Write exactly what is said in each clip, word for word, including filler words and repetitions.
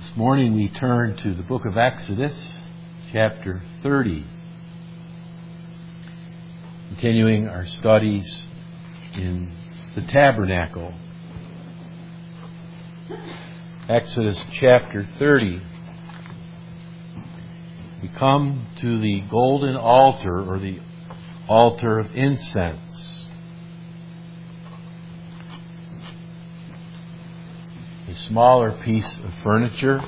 This morning we turn to the book of Exodus, chapter thirty, continuing our studies in the tabernacle. Exodus chapter thirty. We come to the golden altar, or the altar of incense. A smaller piece of furniture.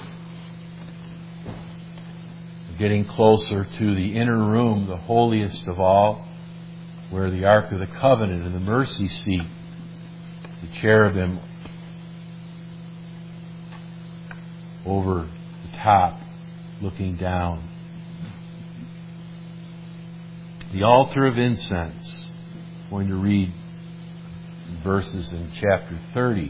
Getting closer to the inner room, the holiest of all, where the Ark of the Covenant and the mercy seat, the cherubim over the top, looking down. The altar of incense. I'm going to read verses in chapter thirty.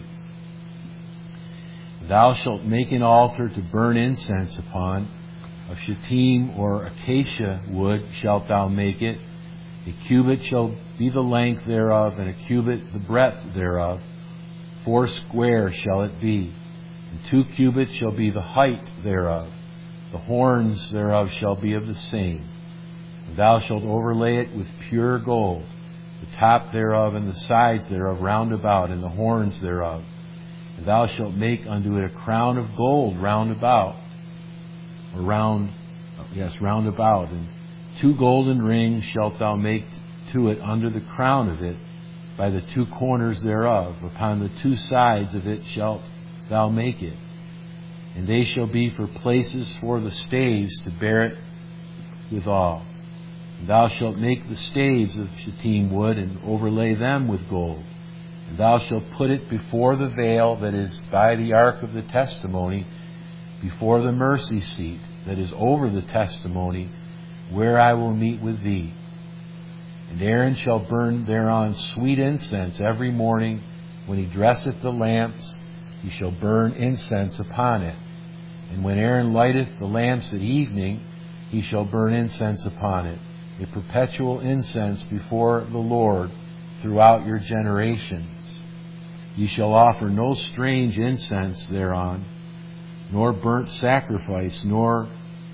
Thou shalt make an altar to burn incense upon. Of shittim or acacia wood shalt thou make it. A cubit shall be the length thereof, and a cubit the breadth thereof. Four square shall it be, and two cubits shall be the height thereof. The horns thereof shall be of the same. And thou shalt overlay it with pure gold, the top thereof and the sides thereof round about, and the horns thereof. And thou shalt make unto it a crown of gold round about, or round, yes, round about. And two golden rings shalt thou make to it under the crown of it, by the two corners thereof. Upon the two sides of it shalt thou make it. And they shall be for places for the staves to bear it withal. And thou shalt make the staves of shittim wood, and overlay them with gold. And thou shalt put it before the veil that is by the ark of the testimony, before the mercy seat that is over the testimony, where I will meet with thee. And Aaron shall burn thereon sweet incense every morning. When he dresseth the lamps, he shall burn incense upon it. And when Aaron lighteth the lamps at evening, he shall burn incense upon it, a perpetual incense before the Lord throughout your generations. Ye shall offer no strange incense thereon, nor burnt sacrifice, nor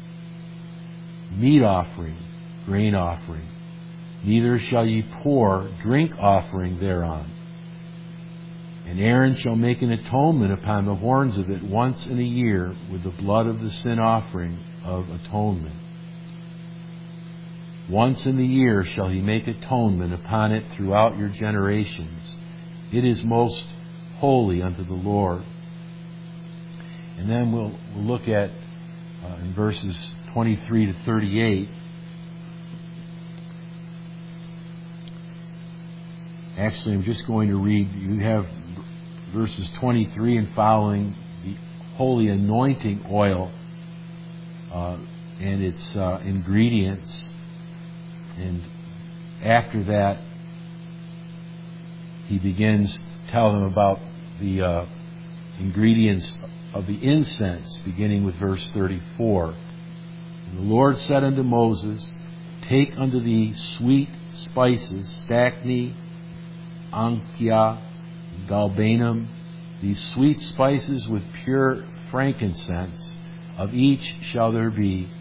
meat offering, grain offering. Neither shall ye pour drink offering thereon. And Aaron shall make an atonement upon the horns of it once in a year with the blood of the sin offering of atonement. Once in the year shall he make atonement upon it throughout your generations. It is most holy unto the Lord. And then we'll, we'll look at uh, in verses twenty-three to thirty-eight. Actually, I'm just going to read. You have verses twenty-three and following, the holy anointing oil uh, and its uh, ingredients. And after that, he begins to tell them about the uh, ingredients of the incense, beginning with verse thirty-four. And the Lord said unto Moses, Take unto thee sweet spices, stacte, ankia, galbanum, these sweet spices with pure frankincense. Of each shall there be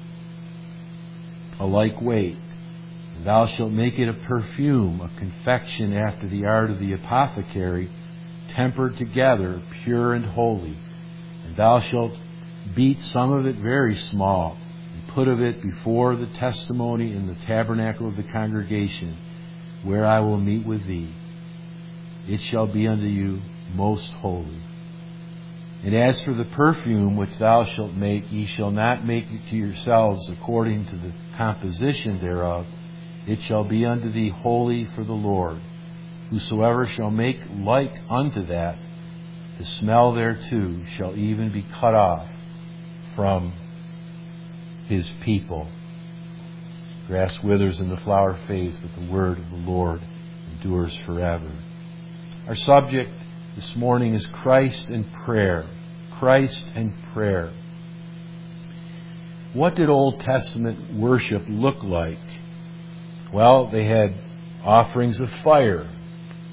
a like weight. And thou shalt make it a perfume, a confection after the art of the apothecary, tempered together, pure and holy. And thou shalt beat some of it very small, and put of it before the testimony in the tabernacle of the congregation, where I will meet with thee. It shall be unto you most holy. And as for the perfume which thou shalt make, ye shall not make it to yourselves according to the composition thereof. It shall be unto thee holy for the Lord. Whosoever shall make like unto that, the smell thereto shall even be cut off from his people. Grass withers and the flower fades, but the word of the Lord endures forever. Our subject this morning is Christ and prayer. Christ and prayer. What did Old Testament worship look like? Well, they had offerings of fire,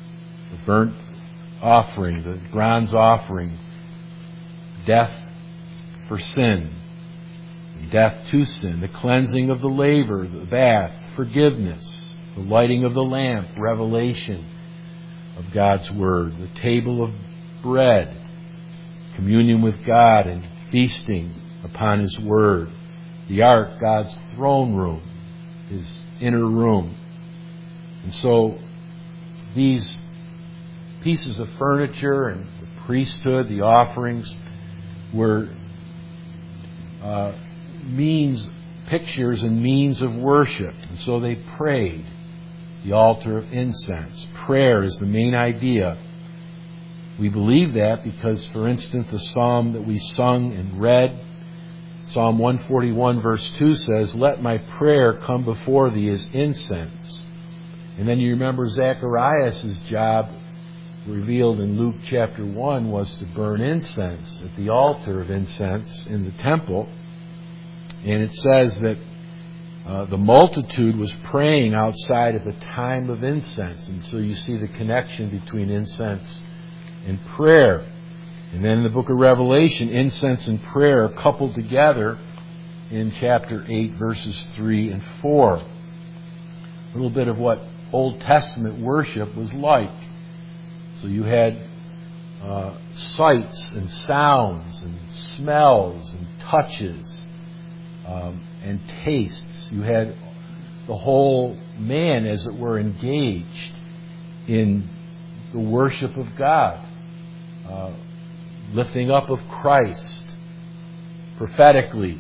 the burnt offering, the bronze offering, death for sin, death to sin, the cleansing of the laver, the bath, forgiveness, the lighting of the lamp, revelation of God's Word, the table of bread, communion with God and feasting upon His Word, the ark, God's throne room, His inner room. And so these pieces of furniture and the priesthood, the offerings, were uh, means, pictures and means of worship. And so they prayed. The altar of incense. Prayer is the main idea. We believe that because, for instance, the psalm that we sung and read, Psalm one forty-one verse two says, "Let my prayer come before thee as incense." And then you remember Zacharias' job, revealed in Luke chapter one, was to burn incense at the altar of incense in the temple. And it says that uh, the multitude was praying outside at the time of incense. And so you see the connection between incense and prayer. And then in the book of Revelation, incense and prayer are coupled together in chapter eight, verses three and four. A little bit of what Old Testament worship was like. So you had uh, sights and sounds and smells and touches um, and tastes. You had the whole man, as it were, engaged in the worship of God. Uh, lifting up of Christ prophetically,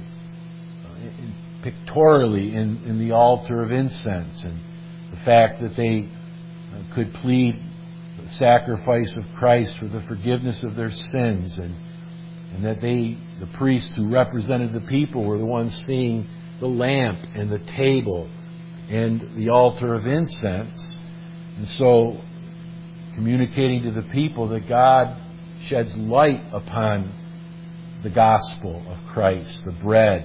uh, pictorially in, in the altar of incense, and the fact that they uh, could plead the sacrifice of Christ for the forgiveness of their sins, and and that they, the priests who represented the people, were the ones seeing the lamp and the table and the altar of incense, and so communicating to the people that God sheds light upon the gospel of Christ, the bread,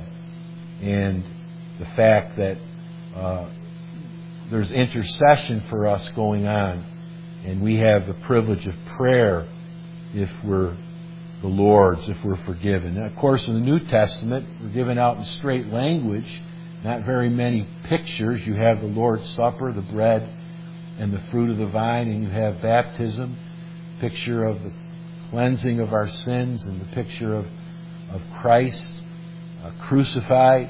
and the fact that uh, there's intercession for us going on, and we have the privilege of prayer if we're the Lord's, if we're forgiven. And of course, in the New Testament, we're given out in straight language, not very many pictures. You have the Lord's Supper, the bread and the fruit of the vine, and you have baptism, picture of the cleansing of our sins, and the picture of, of Christ uh, crucified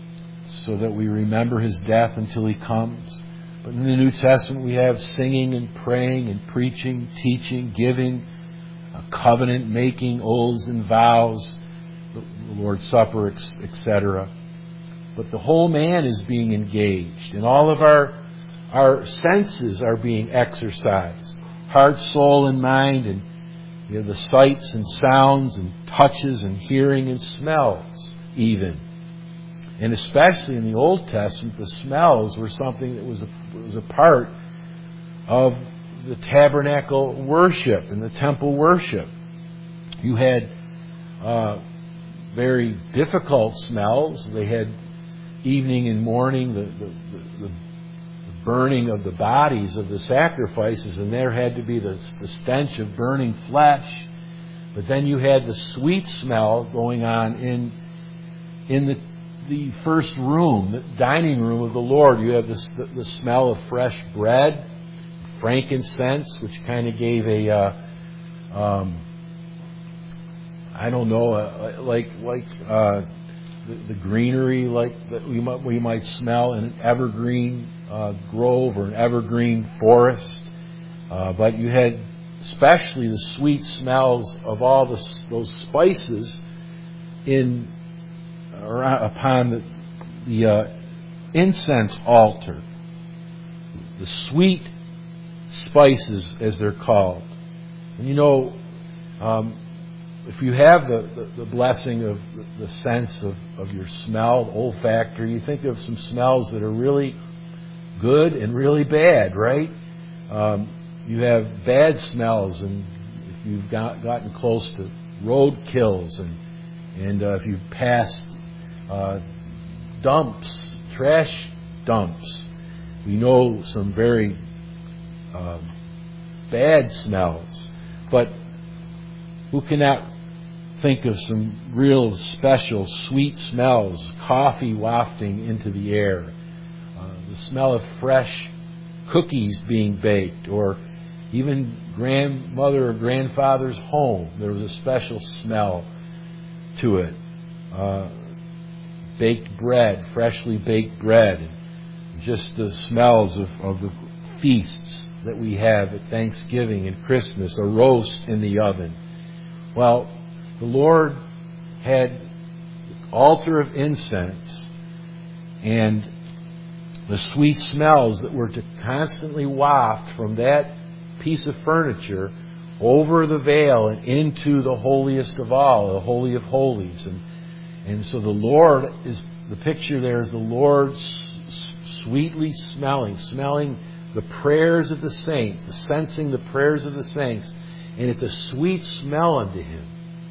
so that we remember His death until He comes. But in the New Testament we have singing and praying and preaching, teaching, giving, uh, covenant making, oaths and vows, the, the Lord's Supper, et cetera. But the whole man is being engaged, and all of our our senses are being exercised, heart, soul, and mind, and you have the sights and sounds and touches and hearing and smells even. And especially in the Old Testament, the smells were something that was a, was a part of the tabernacle worship and the temple worship. You had uh, very difficult smells. They had evening and morning, the, the, the, the burning of the bodies of the sacrifices, and there had to be the, the stench of burning flesh. But then you had the sweet smell going on in in the the first room, the dining room of the Lord. You have this, the, the smell of fresh bread, frankincense, which kind of gave a uh, um, I don't know, uh, like like uh, the, the greenery, like that we might we might smell in an evergreen Uh, grove or an evergreen forest, uh, but you had especially the sweet smells of all the, those spices in around, upon the, the uh, incense altar. The sweet spices, as they're called. And you know, um, if you have the, the, the blessing of the, the sense of, of your smell, olfactory, you think of some smells that are really good and really bad, right? Um, you have bad smells, and if you've got, gotten close to road kills, and and uh, if you've passed uh, dumps, trash dumps, we know some very uh, bad smells. But who cannot think of some real special sweet smells, coffee wafting into the air, uh, the smell of fresh cookies being baked, or even grandmother or grandfather's home. There was a special smell to it. Uh, baked bread, freshly baked bread, and just the smells of, of the feasts that we have at Thanksgiving and Christmas, a roast in the oven. Well, the Lord had the altar of incense and the sweet smells that were to constantly waft from that piece of furniture over the veil and into the holiest of all, the Holy of Holies. And, and so the Lord is, the picture there is the Lord sweetly smelling, smelling the prayers of the saints, the sensing the prayers of the saints. And it's a sweet smell unto Him.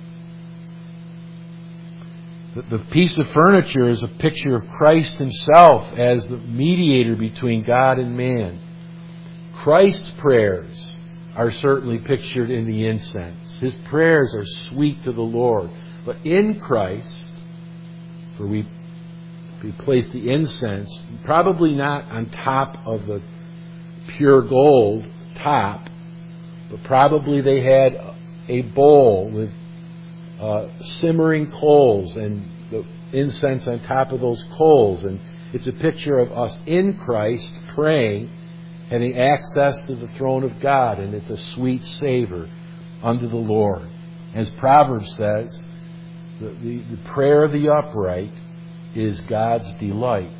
The, the piece of furniture is a picture of Christ Himself as the mediator between God and man. Christ's prayers are certainly pictured in the incense. His prayers are sweet to the Lord. But in Christ, for we, we place the incense, probably not on top of the pure gold top, but probably they had a bowl with uh, simmering coals and the incense on top of those coals. And it's a picture of us in Christ praying, having access to the throne of God, and it's a sweet savor unto the Lord. As Proverbs says, the, the, the prayer of the upright is God's delight.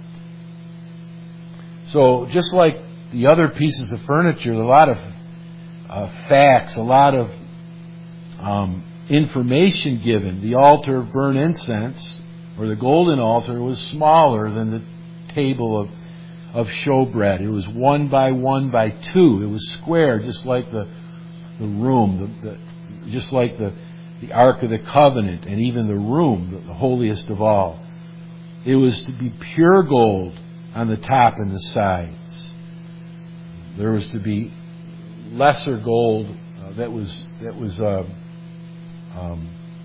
So just like the other pieces of furniture, a lot of uh, facts, a lot of um, information given. The altar of burnt incense, or the golden altar, was smaller than the table of of showbread. It was one by one by two. It was square, just like the the room, the, the, just like the the Ark of the Covenant, and even the room, the, the holiest of all. It was to be pure gold on the top and the sides. There was to be lesser gold uh, that was that was uh, um,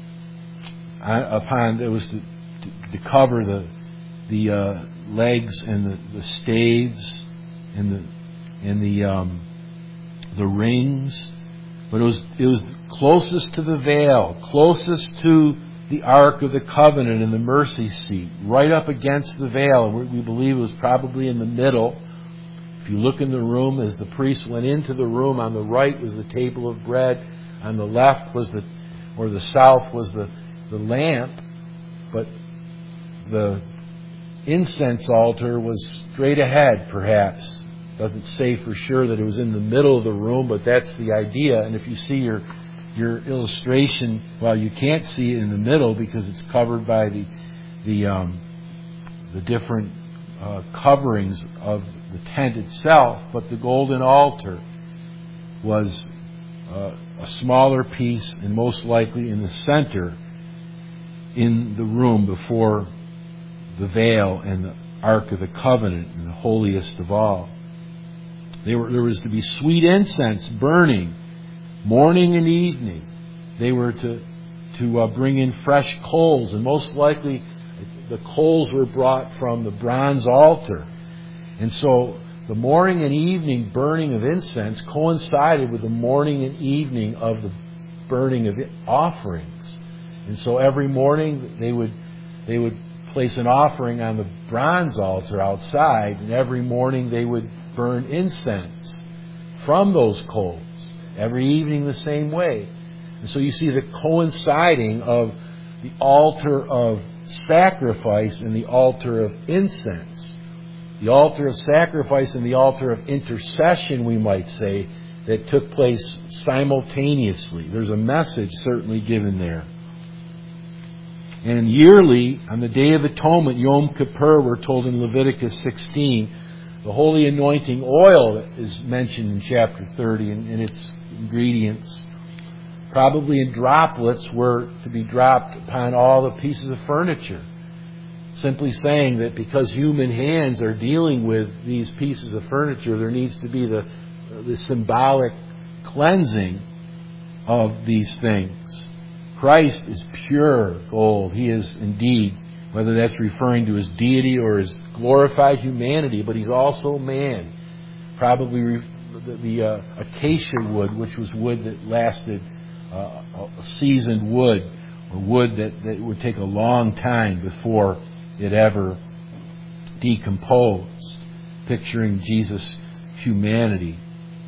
upon that was to, to, to cover the the uh, legs and the, the staves and the and the um, the rings, but it was it was closest to the veil, closest to the Ark of the Covenant and the mercy seat, right up against the veil. We, we believe it was probably in the middle. If you look in the room, as the priest went into the room, on the right was the table of bread, on the left was the or the south was the the lamp, but the incense altar was straight ahead, perhaps. Doesn't say for sure that it was in the middle of the room, but that's the idea. And if you see your your illustration, well, you can't see it in the middle because it's covered by the the um, the different uh, coverings of the tent itself. But the golden altar was uh, a smaller piece, and most likely in the center in the room before the veil and the Ark of the Covenant and the holiest of all. They were, there was to be sweet incense burning morning and evening. They were to to uh, bring in fresh coals, and most likely the coals were brought from the bronze altar. And so the morning and evening burning of incense coincided with the morning and evening of the burning of offerings. And so every morning they would they would place an offering on the bronze altar outside, and every morning they would burn incense from those coals. Every evening the same way. And so you see the coinciding of the altar of sacrifice and the altar of incense. The altar of sacrifice and the altar of intercession, we might say, that took place simultaneously. There's a message certainly given there. And yearly, on the Day of Atonement, Yom Kippur, we're told in Leviticus sixteen, the holy anointing oil that is mentioned in chapter thirty and, and its ingredients, probably in droplets, were to be dropped upon all the pieces of furniture. Simply saying that because human hands are dealing with these pieces of furniture, there needs to be the, the symbolic cleansing of these things. Christ is pure gold. He is indeed, whether that's referring to His deity or His glorified humanity, but He's also man. Probably re- the, the uh, acacia wood, which was wood that lasted, uh, a seasoned wood, or wood that, that would take a long time before it ever decomposed, picturing Jesus' humanity.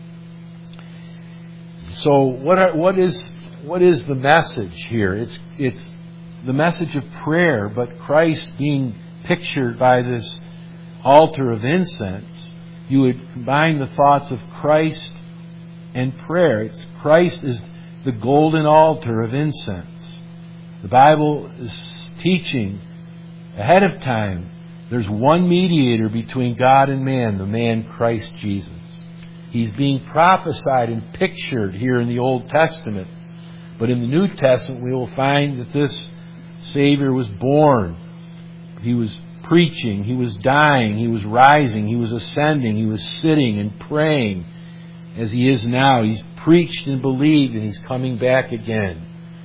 So what are, what is what is the message here? It's it's the message of prayer, but Christ being pictured by this altar of incense. You would combine the thoughts of Christ and prayer. It's, Christ is the golden altar of incense. The Bible is teaching ahead of time there's one mediator between God and man, the man Christ Jesus. He's being prophesied and pictured here in the Old Testament. But in the New Testament we will find that this Savior was born. He was preaching. He was dying. He was rising. He was ascending. He was sitting and praying as He is now. He's preached and believed, and He's coming back again.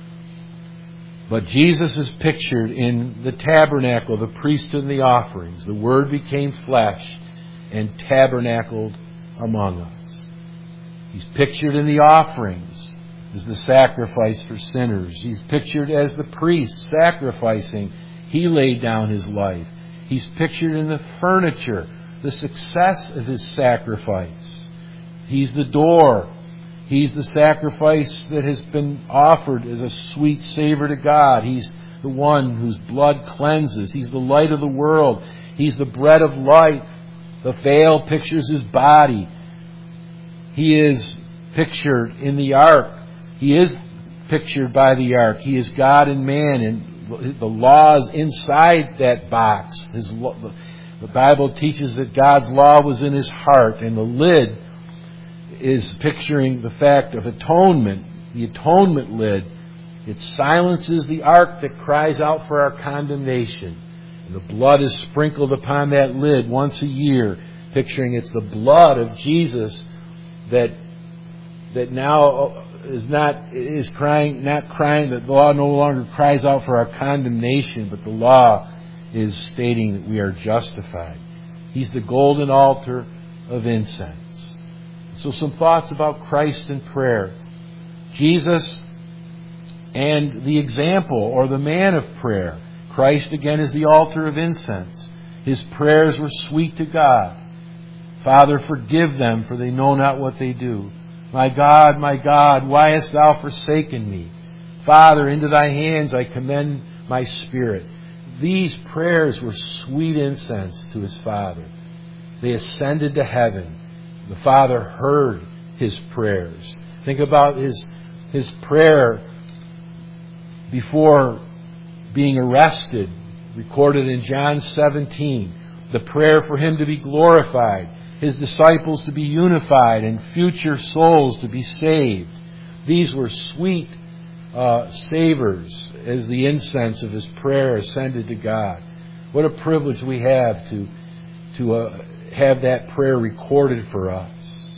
But Jesus is pictured in the tabernacle, the priesthood and the offerings. The Word became flesh and tabernacled among us. He's pictured in the offerings as the sacrifice for sinners. He's pictured as the priest sacrificing. He laid down His life. He's pictured in the furniture, the success of His sacrifice. He's the door. He's the sacrifice that has been offered as a sweet savor to God. He's the one whose blood cleanses. He's the light of the world. He's the bread of life. The veil pictures His body. He is pictured in the ark. He is pictured by the ark. He is God and man, and the laws inside that box. His, the Bible teaches that God's law was in His heart, and the lid is picturing the fact of atonement. The atonement lid, it silences the ark that cries out for our condemnation. And the blood is sprinkled upon that lid once a year, picturing it's the blood of Jesus that that now is not is crying not crying that the law no longer cries out for our condemnation, but the law is stating that we are justified. He's the golden altar of incense. So some thoughts about Christ and prayer. Jesus and the example or the man of prayer. Christ again is the altar of incense. His prayers were sweet to God. Father, forgive them, for they know not what they do. My God, my God, why hast Thou forsaken me? Father, into Thy hands I commend my spirit. These prayers were sweet incense to His Father. They ascended to heaven. The Father heard His prayers. Think about His, his prayer before being arrested, recorded in John seventeen. The prayer for Him to be glorified, His disciples to be unified, and future souls to be saved. These were sweet uh, savors as the incense of His prayer ascended to God. What a privilege we have to, to uh, have that prayer recorded for us.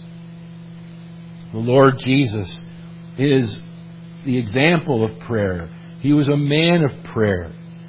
The Lord Jesus is the example of prayer. He was a man of prayer,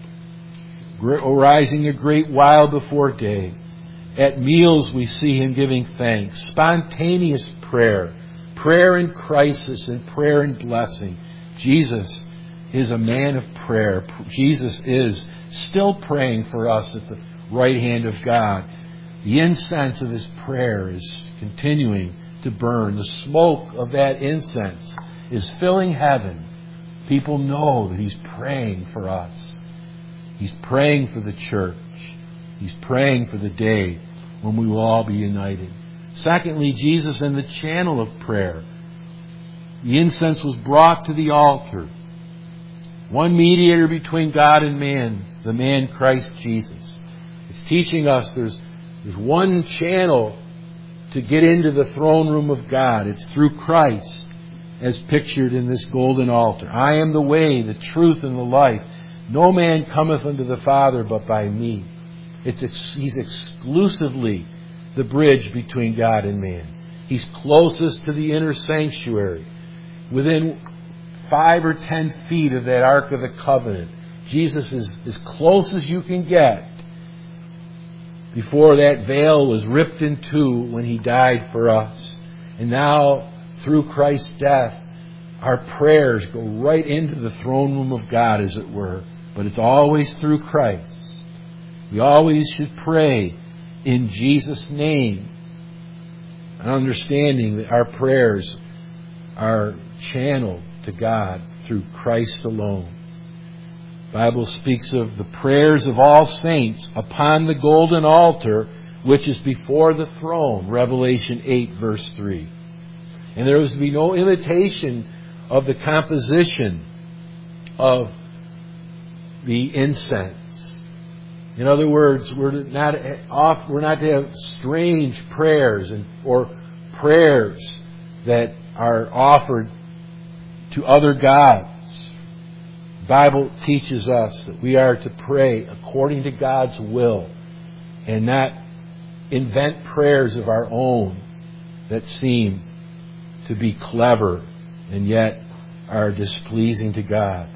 arising a great while before day. At meals we see Him giving thanks. Spontaneous prayer. Prayer in crisis and prayer in blessing. Jesus is a man of prayer. Jesus is still praying for us at the right hand of God. The incense of His prayer is continuing to burn. The smoke of that incense is filling heaven. People know that He's praying for us. He's praying for the church. He's praying for the day when we will all be united. Secondly, Jesus in the channel of prayer. The incense was brought to the altar. One mediator between God and man, the man Christ Jesus. It's teaching us there's, there's one channel to get into the throne room of God. It's through Christ, as pictured in this golden altar. I am the way, the truth, and the life. No man cometh unto the Father but by me. It's ex- He's exclusively the bridge between God and man. He's closest to the inner sanctuary. Within five or ten feet of that Ark of the Covenant. Jesus is as close as you can get before that veil was ripped in two when He died for us. And now, through Christ's death, our prayers go right into the throne room of God, as it were. But it's always through Christ. We always should pray in Jesus' name, understanding that our prayers are channeled to God through Christ alone. The Bible speaks of the prayers of all saints upon the golden altar, which is before the throne, Revelation eight, verse three. And there was to be no imitation of the composition of the incense. In other words, we're not off, we're not to have strange prayers and or prayers that are offered to other gods. The Bible teaches us that we are to pray according to God's will and not invent prayers of our own that seem to be clever and yet are displeasing to God.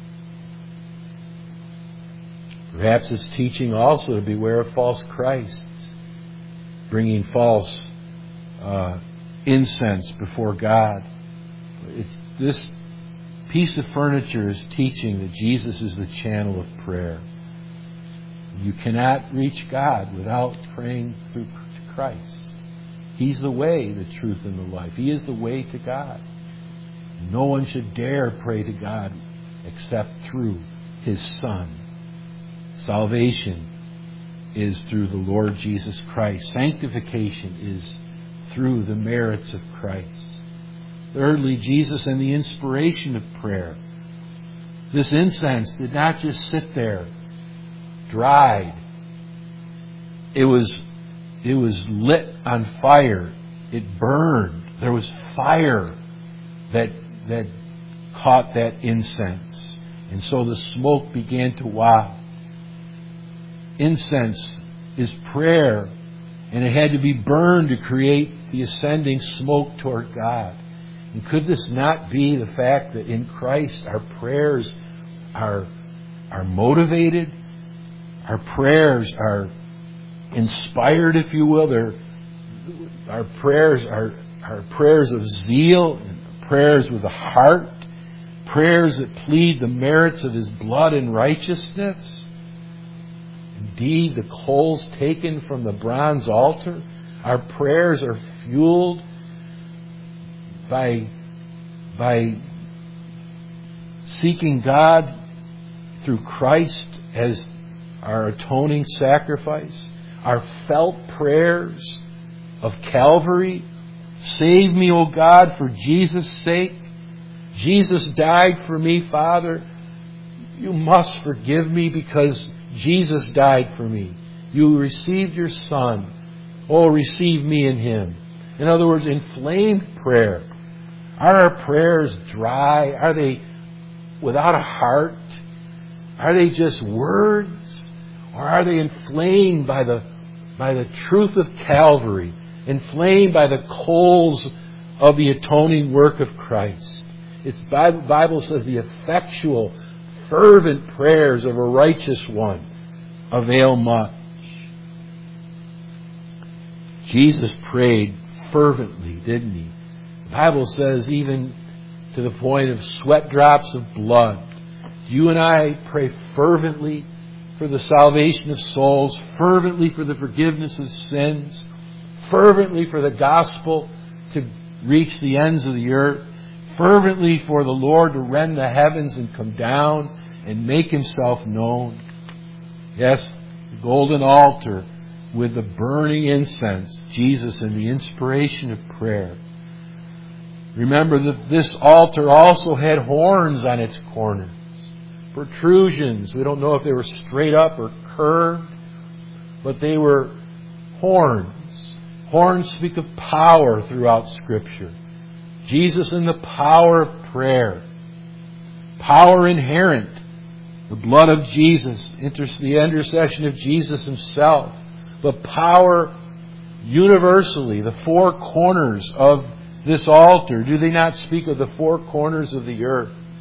Perhaps it's teaching also to beware of false Christs, bringing false uh, incense before God. It's this piece of furniture is teaching that Jesus is the channel of prayer. You cannot reach God without praying through Christ. He's the way, the truth, and the life. He is the way to God. No one should dare pray to God except through His Son. Salvation is through the Lord Jesus Christ. Sanctification is through the merits of Christ. Thirdly, Jesus and the inspiration of prayer. This incense did not just sit there dried. It was, it was lit on fire. It burned. There was fire that, that caught that incense. And so the smoke began to wow. Incense is prayer, and it had to be burned to create the ascending smoke toward God. And could this not be the fact that in Christ our prayers are, are motivated? Our prayers are inspired, if you will. They're, our prayers are, are prayers of zeal, prayers with a heart, prayers that plead the merits of His blood and righteousness. Indeed, the coals taken from the bronze altar, our prayers are fueled by, by seeking God through Christ as our atoning sacrifice. Our felt prayers of Calvary, save me, O God, for Jesus' sake. Jesus died for me, Father. You must forgive me because Jesus died for me. You received your Son. Oh, receive me in Him. In other words, inflamed prayer. Are our prayers dry? Are they without a heart? Are they just words? Or are they inflamed by the, by the truth of Calvary? Inflamed by the coals of the atoning work of Christ? It's the Bible says the effectual, fervent prayers of a righteous one avail much. Jesus prayed fervently, didn't He? The Bible says even to the point of sweat drops of blood. You and I pray fervently for the salvation of souls, fervently for the forgiveness of sins, fervently for the gospel to reach the ends of the earth, fervently for the Lord to rend the heavens and come down and make Himself known. Yes, the golden altar with the burning incense, Jesus and the inspiration of prayer. Remember that this altar also had horns on its corners, protrusions. We don't know if they were straight up or curved, but they were horns. Horns speak of power throughout Scripture. Jesus and the power of prayer. Power inherent. The blood of Jesus, the intercession of Jesus Himself. But power universally, the four corners of this altar. Do they not speak of the four corners of the earth?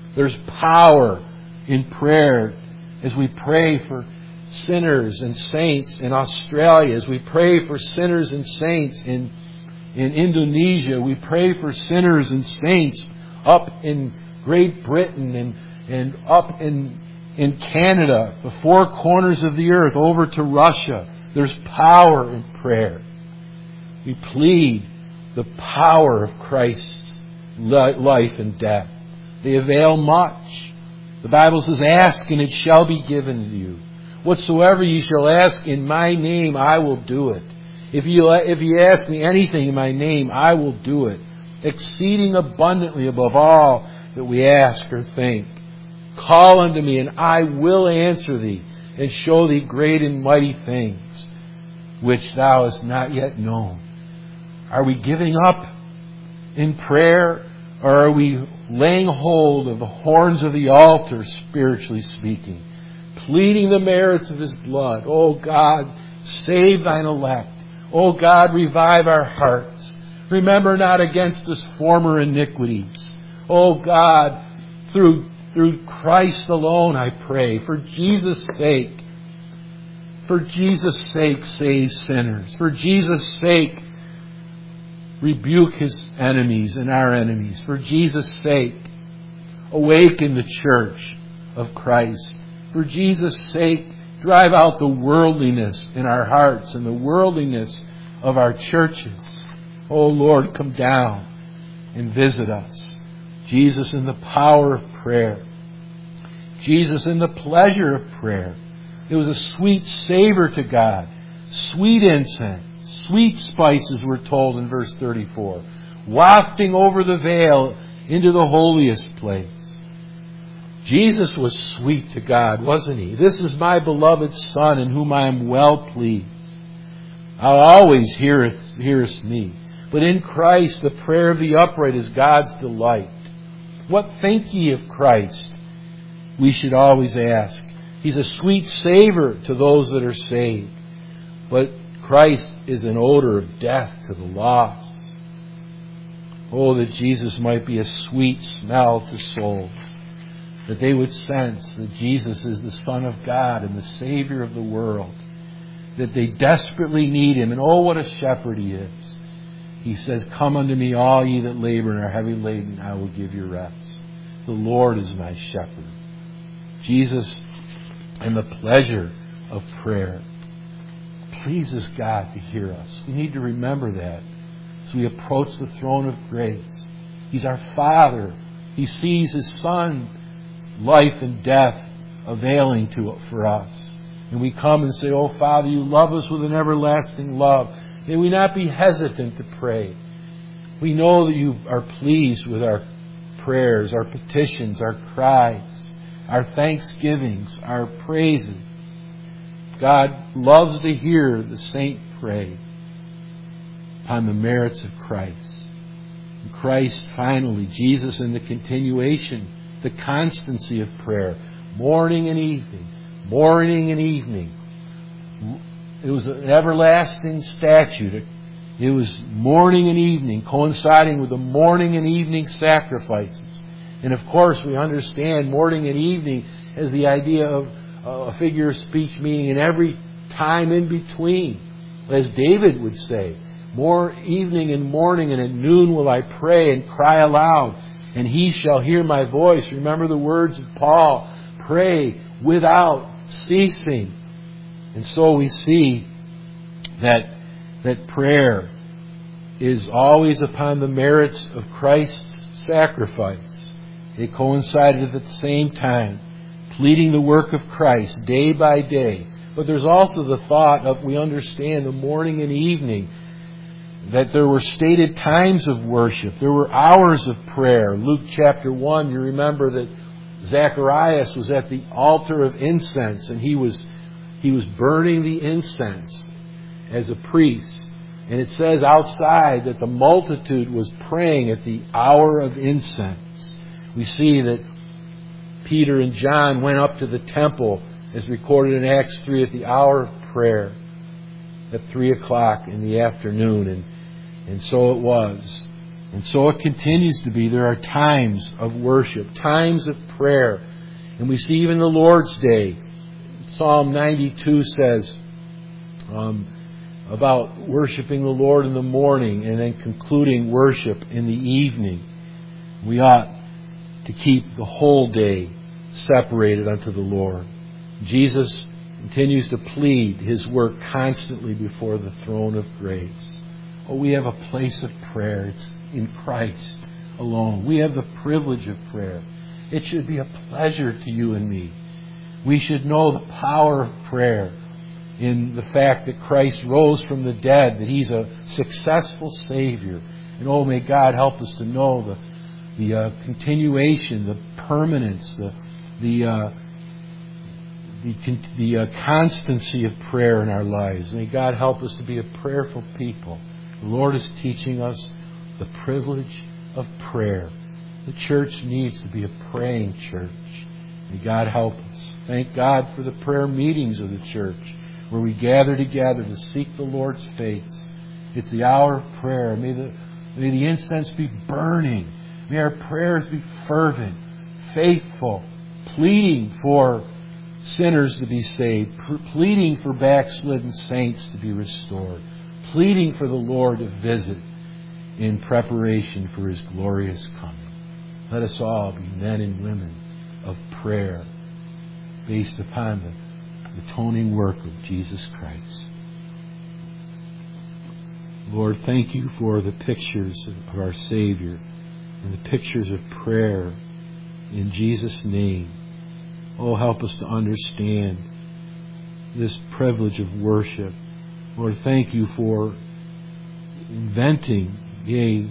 There's power in prayer as we pray for sinners and saints in Australia, as we pray for sinners and saints in, in Indonesia. We pray for sinners and saints up in Great Britain and, and up in, in Canada, the four corners of the earth, over to Russia. There's power in prayer. We plead the power of Christ's life and death. They avail much. The Bible says, ask and it shall be given to you. Whatsoever you shall ask in my name, I will do it. If you, if you ask me anything in my name, I will do it. Exceeding abundantly above all that we ask or think. Call unto me and I will answer thee and show thee great and mighty things which thou hast not yet known. Are we giving up in prayer, or are we laying hold of the horns of the altar, spiritually speaking, pleading the merits of His blood? Oh God, save thine elect. Oh God, revive our hearts. Remember not against us former iniquities. Oh God, through, through Christ alone I pray, for Jesus' sake. For Jesus' sake, save sinners. For Jesus' sake, rebuke His enemies and our enemies. For Jesus' sake, awaken the church of Christ. For Jesus' sake, drive out the worldliness in our hearts and the worldliness of our churches. Oh Lord, come down and visit us. Jesus in the power of prayer. Jesus in the pleasure of prayer. It was a sweet savor to God. Sweet incense. Sweet spices, we're told in verse thirty-four. Wafting over the veil into the holiest place. Jesus was sweet to God, wasn't He? This is my beloved Son in whom I am well pleased. I'll always heareth, hearest me. But in Christ the prayer of the upright is God's delight. What think ye of Christ? We should always ask. He's a sweet savor to those that are saved. But Christ is an odor of death to the lost. Oh, that Jesus might be a sweet smell to souls. That they would sense that Jesus is the Son of God and the Savior of the world. That they desperately need Him. And oh, what a shepherd He is. He says, come unto me, all ye that labor and are heavy laden, I will give you rest. The Lord is my shepherd. Jesus and the pleasure of prayer pleases God to hear us. We need to remember that as we approach the throne of grace. He's our Father. He sees His Son's life and death availing to it for us. And we come and say, oh Father, you love us with an everlasting love. May we not be hesitant to pray. We know that you are pleased with our prayers, our petitions, our cries, our thanksgivings, our praises. God loves to hear the saint pray upon the merits of Christ. And Christ, finally, Jesus in the continuation, the constancy of prayer, morning and evening, morning and evening. It was an everlasting statute. It was morning and evening, coinciding with the morning and evening sacrifices. And of course, we understand morning and evening as the idea of a figure of speech, meaning in every time in between. As David would say, more evening and morning and at noon will I pray and cry aloud, and He shall hear my voice. Remember the words of Paul, pray without ceasing. And so we see that, that prayer is always upon the merits of Christ's sacrifice. They coincided at the same time, pleading the work of Christ day by day. But there's also the thought of, we understand, the morning and evening, that there were stated times of worship. There were hours of prayer. Luke chapter one, you remember that Zacharias was at the altar of incense, and he was he was burning the incense as a priest. And it says outside that the multitude was praying at the hour of incense. We see that Peter and John went up to the temple, as recorded in Acts three, at the hour of prayer, at three o'clock in the afternoon. And, and so it was And so it continues to be. There are times of worship, times of prayer. And we see even the Lord's Day. Psalm ninety-two says um, about worshiping the Lord in the morning and then concluding worship in the evening. We ought to keep the whole day separated unto the Lord. Jesus continues to plead His work constantly before the throne of grace. Oh, we have a place of prayer. It's in Christ alone. We have the privilege of prayer. It should be a pleasure to you and me. We should know the power of prayer in the fact that Christ rose from the dead, that He's a successful Savior. And oh, may God help us to know the, the uh, continuation, the permanence, the the uh, the, the uh, constancy of prayer in our lives. May God help us to be a prayerful people. The Lord is teaching us the privilege of prayer. The church needs to be a praying church. May God help us. Thank God for the prayer meetings of the church where we gather together to seek the Lord's face. It's the hour of prayer. May the, may the incense be burning. May our prayers be fervent, faithful, pleading for sinners to be saved, pleading for backslidden saints to be restored, pleading for the Lord to visit in preparation for His glorious coming. Let us all be men and women of prayer based upon the atoning work of Jesus Christ. Lord, thank You for the pictures of our Savior and the pictures of prayer in Jesus' name. Oh, help us to understand this privilege of worship. Lord, thank You for inventing, yea,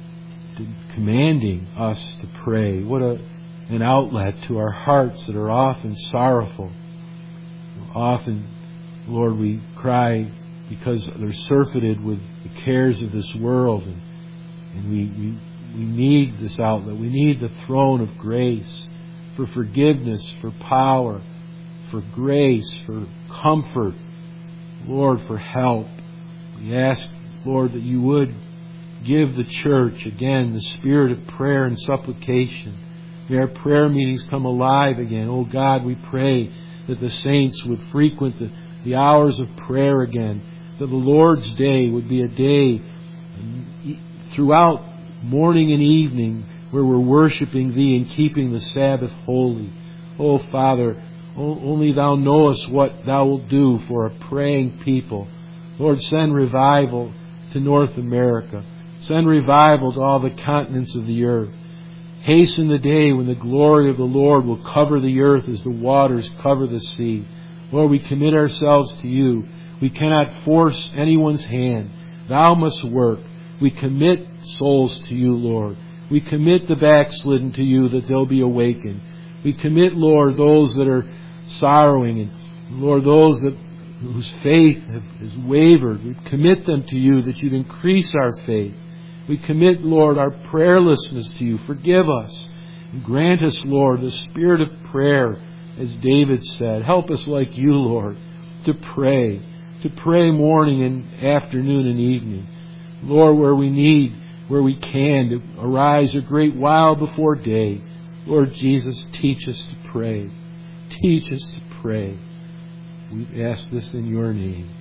commanding us to pray. What a, an outlet to our hearts that are often sorrowful. Often, Lord, we cry because they're surfeited with the cares of this world. And, and we, we, we need this outlet. We need the throne of grace for forgiveness, for power, for grace, for comfort. Lord, for help. We ask, Lord, that You would give the church, again, the spirit of prayer and supplication. May our prayer meetings come alive again. Oh God, we pray that the saints would frequent the, the hours of prayer again. That the Lord's Day would be a day throughout morning and evening where we're worshiping Thee and keeping the Sabbath holy. Oh Father, only Thou knowest what Thou wilt do for a praying people. Lord, send revival to North America. Send revival to all the continents of the earth. Hasten the day when the glory of the Lord will cover the earth as the waters cover the sea. Lord, we commit ourselves to You. We cannot force anyone's hand. Thou must work. We commit souls to You, Lord. We commit the backslidden to You that they'll be awakened. We commit, Lord, those that are sorrowing and, Lord, those that whose faith has wavered. We commit them to You that You'd increase our faith. We commit, Lord, our prayerlessness to You. Forgive us. And grant us, Lord, the spirit of prayer, as David said. Help us like You, Lord, to pray. To pray morning and afternoon and evening. Lord, where we need, where we can, to arise a great while before day. Lord Jesus, teach us to pray. Teach us to pray. We ask this in Your name.